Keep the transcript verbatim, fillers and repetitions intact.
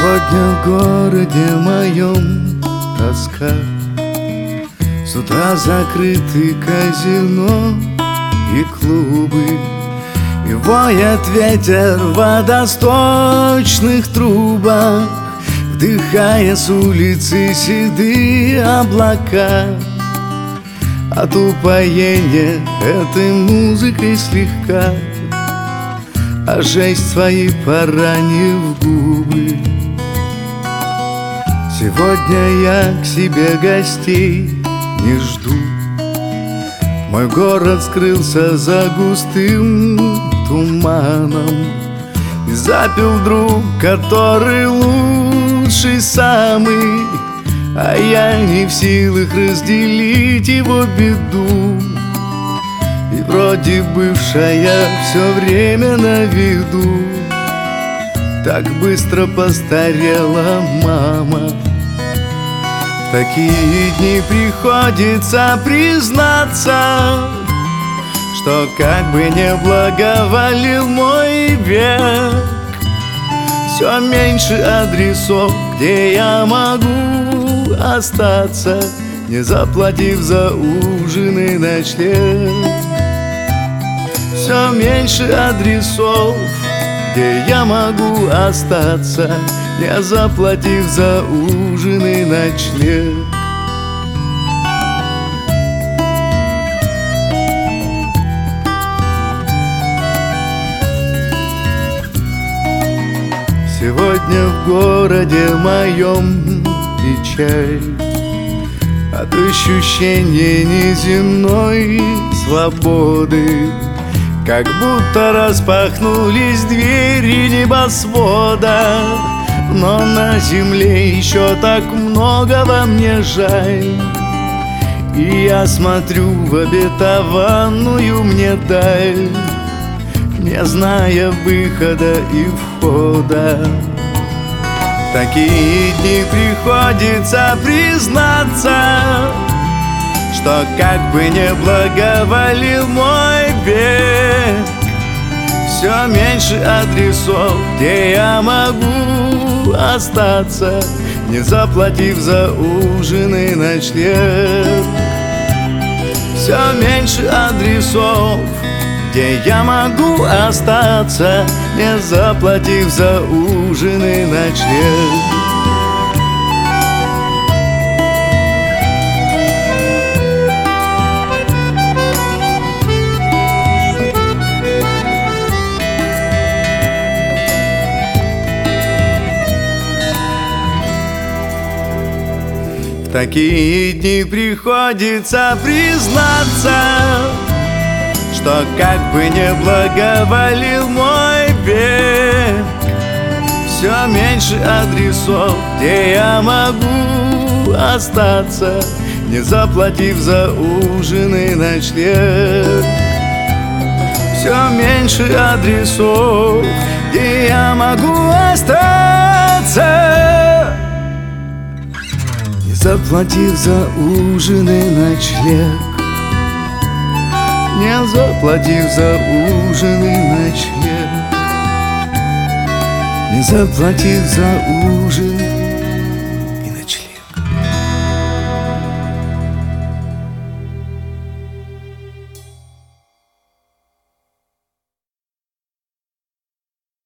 Сегодня в городе моем тоска. С утра закрыты казино и клубы, и воет ветер в водосточных трубах, вдыхая с улицы седые облака. От упоения этой музыкой слегка, а жесть свои поранив губы. Сегодня я к себе гостей не жду. Мой город скрылся за густым туманом, и запил друг, который лучший самый, а я не в силах разделить его беду. И вроде бывшая все время на виду, так быстро постарела мама. В такие дни приходится признаться, что как бы не благоволил мой век, все меньше адресов, где я могу остаться, не заплатив за ужин и ночлег. Все меньше адресов, где я могу остаться, не заплатив за ужин и ночлег. Сегодня в городе моем печаль от ощущения неземной свободы, как будто распахнулись двери небосвода. Но на земле еще так много во мне жаль, и я смотрю в обетованную мне даль, не зная выхода и входа. В такие дни приходится признаться, что как бы не благоволил мой век, все меньше адресов, где я могу остаться, не заплатив за ужин и ночлег. Все меньше адресов, где я могу остаться, не заплатив за ужин и ночлег. В такие дни приходится признаться, что как бы не благоволил мой век, все меньше адресов, где я могу остаться, не заплатив за ужин и ночлег. Все меньше адресов, где я могу остаться, не заплатив за ужин и ночлег. Не заплатив за ужин и ночлег, не заплатив за ужин